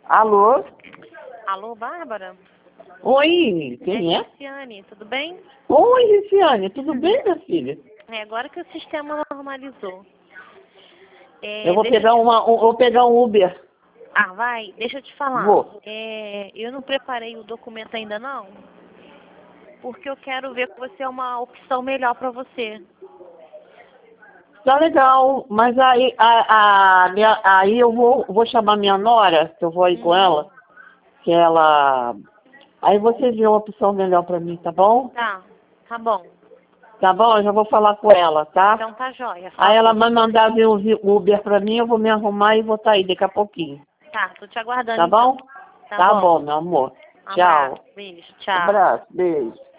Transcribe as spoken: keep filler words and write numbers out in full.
Alô? Alô, Bárbara? Oi, quem é? Luciane, tudo bem? Oi, Luciane, tudo bem, minha filha? É agora que o sistema normalizou. É, Eu vou deixa pegar, eu te- uma, um, vou pegar um Uber. Ah, vai, deixa eu te falar. Vou. É, eu não preparei o documento ainda não, porque eu quero ver com você uma opção melhor para você. Tá legal, mas aí, a, a, minha, aí eu vou, vou chamar minha nora, que eu vou aí com Uhum. ela, que ela... Aí você vê uma opção melhor pra mim, tá bom? Tá, tá bom. Tá bom? Eu já vou falar com ela, tá? Então tá jóia. Aí ela Falou. vai mandar vir o vi- Uber pra mim, eu vou me arrumar e vou estar aí daqui a pouquinho. Tá, tô te aguardando Tá então. bom? Tá Tá bom. bom, meu amor. Um Tchau. abraço, beijo, tchau. Abraço, beijo.